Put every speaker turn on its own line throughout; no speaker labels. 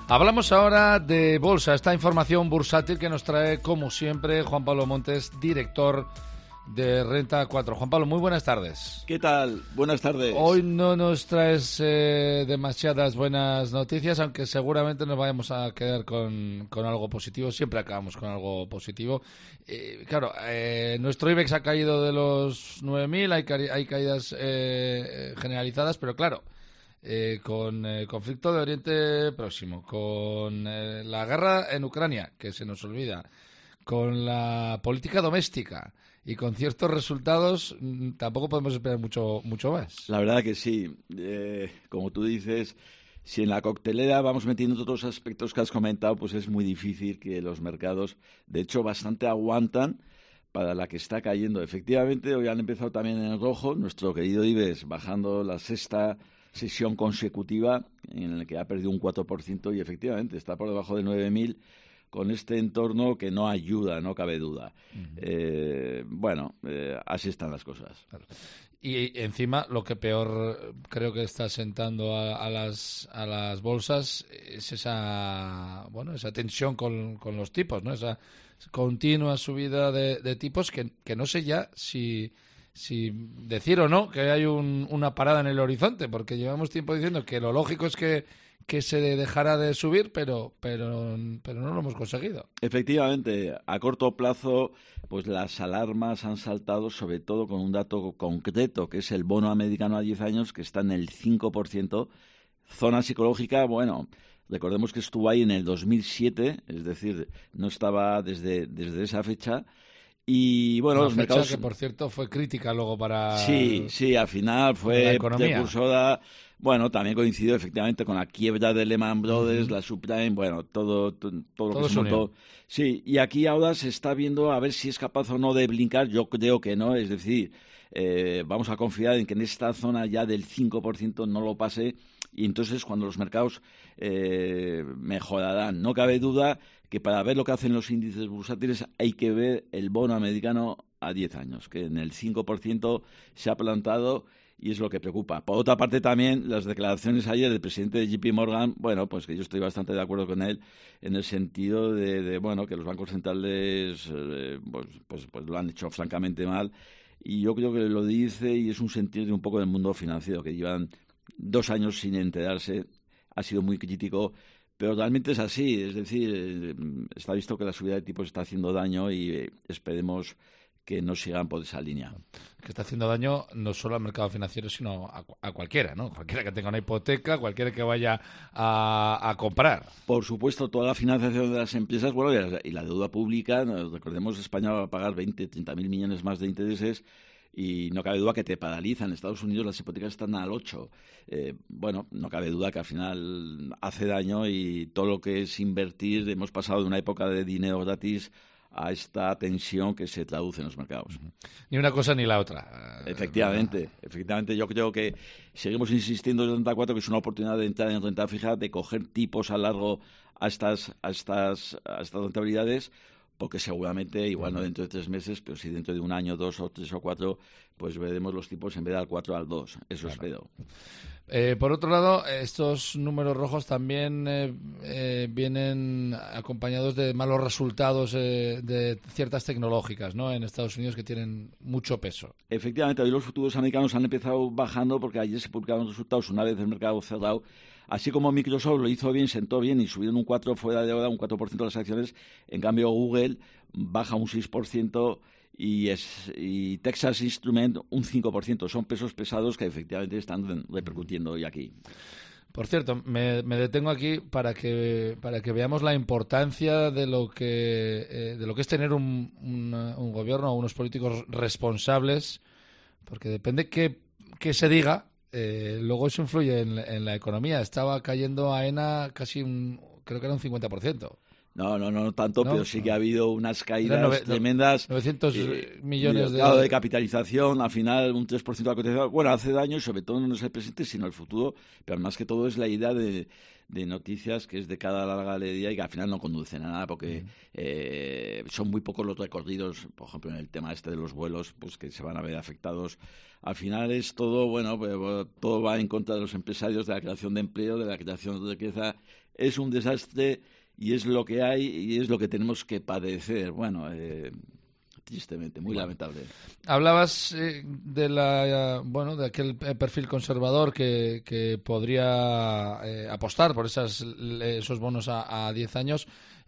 Hablamos ahora de bolsa, esta información bursátil que nos trae, como siempre, Juan Pablo Montes, director de Renta 4. Juan Pablo, muy buenas tardes.
¿Qué tal? Buenas tardes.
Hoy no nos traes demasiadas buenas noticias, aunque seguramente nos vayamos a quedar con algo positivo. Siempre acabamos con algo positivo. Claro, nuestro IBEX ha caído de los 9.000, hay caídas generalizadas, pero claro, con el conflicto de Oriente Próximo, con la guerra en Ucrania, que se nos olvida, con la política doméstica y con ciertos resultados, tampoco podemos esperar mucho más.
La verdad que sí. Como tú dices, si en la coctelera vamos metiendo todos los aspectos que has comentado, pues es muy difícil que los mercados, de hecho, bastante aguantan para la que está cayendo. Efectivamente, hoy han empezado también en rojo, nuestro querido IBEX bajando la sexta sesión consecutiva en la que ha perdido un 4% y efectivamente está por debajo de 9.000 con este entorno que no ayuda, no cabe duda. Así están las cosas.
Claro. Y encima lo que peor creo que está sentando a las bolsas es esa tensión con los tipos, ¿no? Esa continua subida de tipos que no sé ya si decir o no que hay una parada en el horizonte, porque llevamos tiempo diciendo que lo lógico es que se dejara de subir, pero no lo hemos conseguido.
Efectivamente, a corto plazo, pues las alarmas han saltado, sobre todo con un dato concreto, que es el bono americano a 10 años, que está en el 5%. Zona psicológica, bueno, recordemos que estuvo ahí en el 2007, es decir, no estaba desde esa fecha. Y bueno, los mercados,
que por cierto fue crítica luego para
sí, al final fue precursora. Bueno, también coincidió efectivamente con la quiebra de Lehman Brothers, la subprime, bueno, todo lo que se montó. Sí, y aquí ahora se está viendo a ver si es capaz o no de brincar. Yo creo que no, es decir, vamos a confiar en que en esta zona ya del 5% no lo pase, y entonces cuando los mercados mejorarán. No cabe duda que para ver lo que hacen los índices bursátiles hay que ver el bono americano a 10 años, que en el 5% se ha plantado y es lo que preocupa. Por otra parte, también las declaraciones ayer del presidente de JP Morgan, bueno, pues que yo estoy bastante de acuerdo con él en el sentido de que los bancos centrales pues lo han hecho francamente mal, y yo creo que lo dice y es un sentir de un poco del mundo financiero, que llevan 2 años sin enterarse, ha sido muy crítico, pero realmente es así, es decir, está visto que la subida de tipos está haciendo daño y esperemos que no sigan por esa línea.
Que está haciendo daño no solo al mercado financiero, sino a cualquiera, ¿no? Cualquiera que tenga una hipoteca, cualquiera que vaya a comprar.
Por supuesto, toda la financiación de las empresas, bueno, y la deuda pública, recordemos, España va a pagar 30.000 millones más de intereses, y no cabe duda que te paralizan. En Estados Unidos las hipotecas están al 8%. No cabe duda que al final hace daño, y todo lo que es invertir, hemos pasado de una época de dinero gratis a esta tensión que se traduce en los mercados.
Ni una cosa ni la otra.
Efectivamente, yo creo que seguimos insistiendo en Renta 4 que es una oportunidad de entrar en renta fija, de coger tipos a largo a estas rentabilidades, porque seguramente, igual no dentro de 3 meses, pero sí dentro de 1 año, 2 o 3 o 4, pues veremos los tipos en vez de al 4 al 2. Eso espero.
Por otro lado, estos números rojos también vienen acompañados de malos resultados de ciertas tecnológicas, ¿no? En Estados Unidos, que tienen mucho peso.
Efectivamente, hoy los futuros americanos han empezado bajando porque ayer se publicaron resultados una vez el mercado cerrado. Así como Microsoft lo hizo bien, sentó bien y subieron un 4% fuera de hora, un 4% de las acciones. En cambio, Google baja un 6% y Texas Instruments un 5%. Son pesos pesados que efectivamente están repercutiendo hoy aquí.
Por cierto, me detengo aquí para que veamos la importancia de lo que es tener un gobierno o unos políticos responsables, porque depende qué se diga. Luego eso influye en la economía. Estaba cayendo AENA creo que era un 50%.
No tanto, ¿no? Pero sí que ha habido unas caídas tremendas.
900 millones
de capitalización, al final un 3% de la cotización. Bueno, hace daño, y sobre todo no es el presente, sino el futuro, pero más que todo es la idea de noticias que es de cada larga día y que al final no conducen a nada, porque son muy pocos los recorridos, por ejemplo, en el tema de los vuelos, pues que se van a ver afectados. Al final es todo, todo va en contra de los empresarios, de la creación de empleo, de la creación de riqueza. es un desastre y es lo que hay y es lo que tenemos que padecer. Bueno, tristemente, muy lamentable.
Hablabas de aquel perfil conservador que podría apostar por esos bonos a 10 años.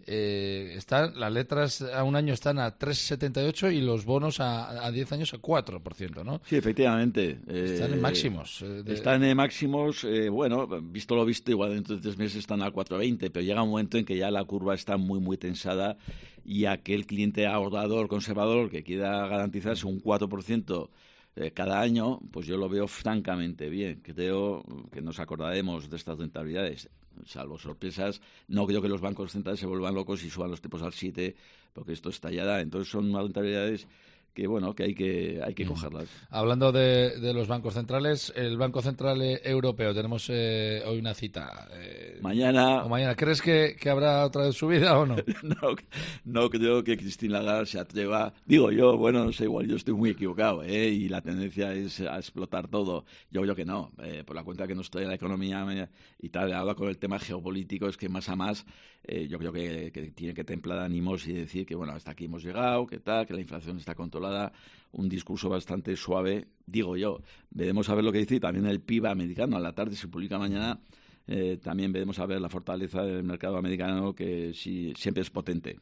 Las letras a un año están a 3,78 y los bonos a 10 años a 4%, ¿no?
Sí, efectivamente.
Están en máximos.
Están en máximos, bueno, visto lo visto, igual dentro de 3 meses están a 4,20, pero llega un momento en que ya la curva está muy, muy tensada y aquel cliente ahorrador, conservador, que quiera garantizarse un 4% cada año, pues yo lo veo francamente bien. Creo que nos acordaremos de estas rentabilidades. Salvo sorpresas, no creo que los bancos centrales se vuelvan locos y suban los tipos al 7, porque esto estallará. Entonces son unas rentabilidades que bueno, que hay que cogerlas.
Hablando de los bancos centrales, el Banco Central Europeo, tenemos hoy una cita.
Mañana.
¿Crees que habrá otra vez subida o no?
No creo que Christine Lagarde se atreva. Digo yo, bueno, no sé, igual yo estoy muy equivocado, y la tendencia es a explotar todo. Yo creo que no, por la cuenta que nos trae la economía y tal, ahora con el tema geopolítico, es que más a más, yo creo que tiene que templar ánimos y decir que, bueno, hasta aquí hemos llegado, que tal, que la inflación está controlada. Un discurso bastante suave, digo yo. Veremos a ver lo que dice. También el PIB americano, a la tarde se publica mañana. También veremos a ver la fortaleza del mercado americano, que sí, siempre es potente.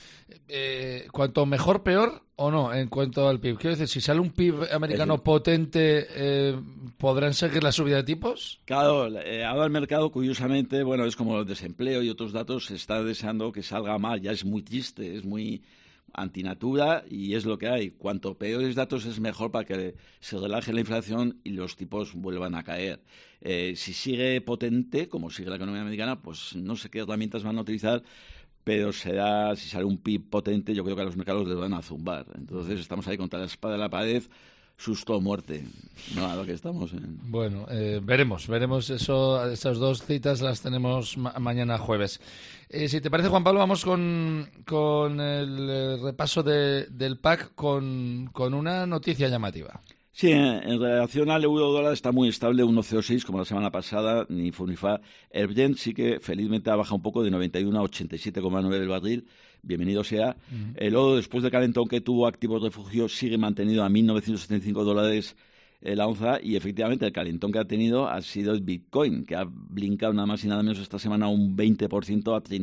¿Cuanto mejor, peor o no en cuanto al PIB? Quiero decir, si sale un PIB americano potente, ¿podrán seguir la subida de tipos?
Claro, ahora el mercado, curiosamente, bueno, es como el desempleo y otros datos, se está deseando que salga mal. Ya es muy triste, es muy antinatura y es lo que hay. Cuanto peores datos es mejor para que se relaje la inflación y los tipos vuelvan a caer. Si sigue potente, como sigue la economía americana, pues no sé qué herramientas van a utilizar, pero si sale un PIB potente, yo creo que a los mercados les van a zumbar. Entonces estamos ahí contra la espada de la pared, susto o muerte. No, a lo que estamos.
Bueno, veremos eso. Esas dos citas las tenemos mañana jueves. Si te parece, Juan Pablo, vamos con el repaso del PAC con una noticia llamativa.
Sí, en relación al euro-dólar está muy estable, 1,06 como la semana pasada, ni fu ni fa. El Brent sí que felizmente ha bajado un poco de 91 a 87,9 del barril. Bienvenido sea. El oro, después del calentón que tuvo activos refugio, sigue mantenido a $1.975 la onza, y efectivamente el calentón que ha tenido ha sido el Bitcoin, que ha brincado nada más y nada menos esta semana un 20% a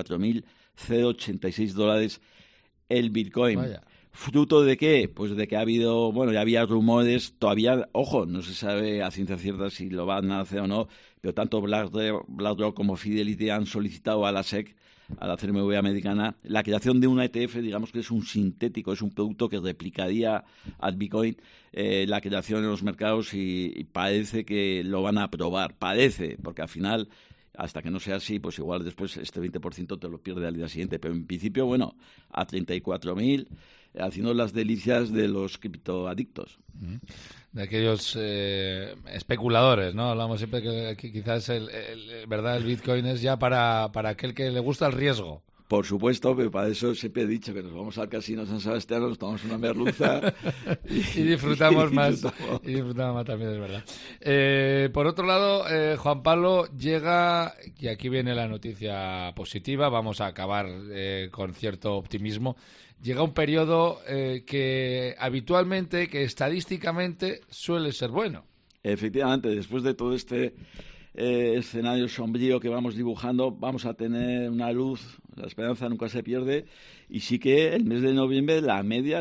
$34.086 el Bitcoin.
Vaya.
¿Fruto de qué? Pues de que ha habido, bueno, ya había rumores, todavía, ojo, no se sabe a ciencia cierta si lo van a hacer o no, pero tanto BlackRock como Fidelity han solicitado a la SEC, a la CNMV americana, la creación de una ETF, digamos que es un sintético, es un producto que replicaría al Bitcoin, la creación en los mercados, y parece que lo van a aprobar, parece, porque al final, hasta que no sea así, pues igual después este 20% te lo pierde al día siguiente, pero en principio, bueno, a 34.000, haciendo las delicias de los criptoadictos.
De aquellos especuladores, ¿no? Hablamos siempre que quizás el Bitcoin es ya para aquel que le gusta el riesgo.
Por supuesto, pero para eso siempre he dicho que nos vamos al casino San Sebastián, nos tomamos una merluza
y disfrutamos más. Y disfrutamos más también, es verdad. Por otro lado, Juan Pablo, llega, y aquí viene la noticia positiva, vamos a acabar con cierto optimismo. Llega un periodo que habitualmente, que estadísticamente suele ser bueno.
Efectivamente, después de todo este escenario sombrío que vamos dibujando, vamos a tener una luz, la esperanza nunca se pierde, y sí que el mes de noviembre la media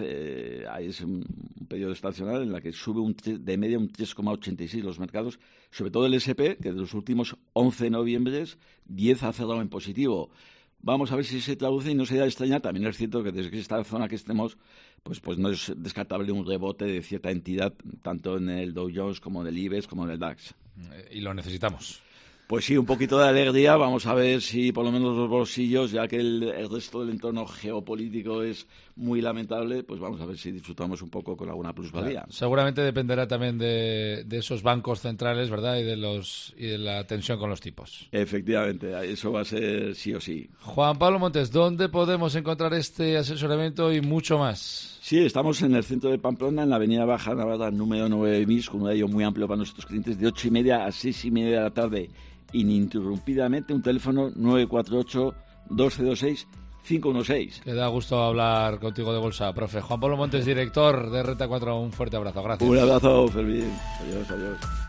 es un periodo estacional en la que sube de media un 3,86 los mercados, sobre todo el S&P, que de los últimos 11 noviembres 10 ha cerrado en positivo. Vamos a ver si se traduce y no sería extraña. También es cierto que desde esta zona que estemos, pues no es descartable un rebote de cierta entidad, tanto en el Dow Jones como en el IBEX como en el DAX.
Y lo necesitamos.
Pues sí, un poquito de alegría. Vamos a ver si por lo menos los bolsillos, ya que el resto del entorno geopolítico es muy lamentable, pues vamos a ver si disfrutamos un poco con alguna plusvalía.
Claro, seguramente dependerá también de esos bancos centrales, ¿verdad? Y de la tensión con los tipos.
Efectivamente, eso va a ser sí o sí.
Juan Pablo Montes, ¿dónde podemos encontrar este asesoramiento y mucho más?
Sí, estamos en el centro de Pamplona, en la avenida Baja Navarra, número 9 bis, con un horario muy amplio para nuestros clientes, de 8:30 a 6:30 de la tarde, ininterrumpidamente. Un teléfono 948-206-516.
Que da gusto hablar contigo de bolsa, profe. Juan Pablo Montes, director de Renta 4, un fuerte abrazo. Gracias.
Un abrazo, Fermín. Adiós, adiós.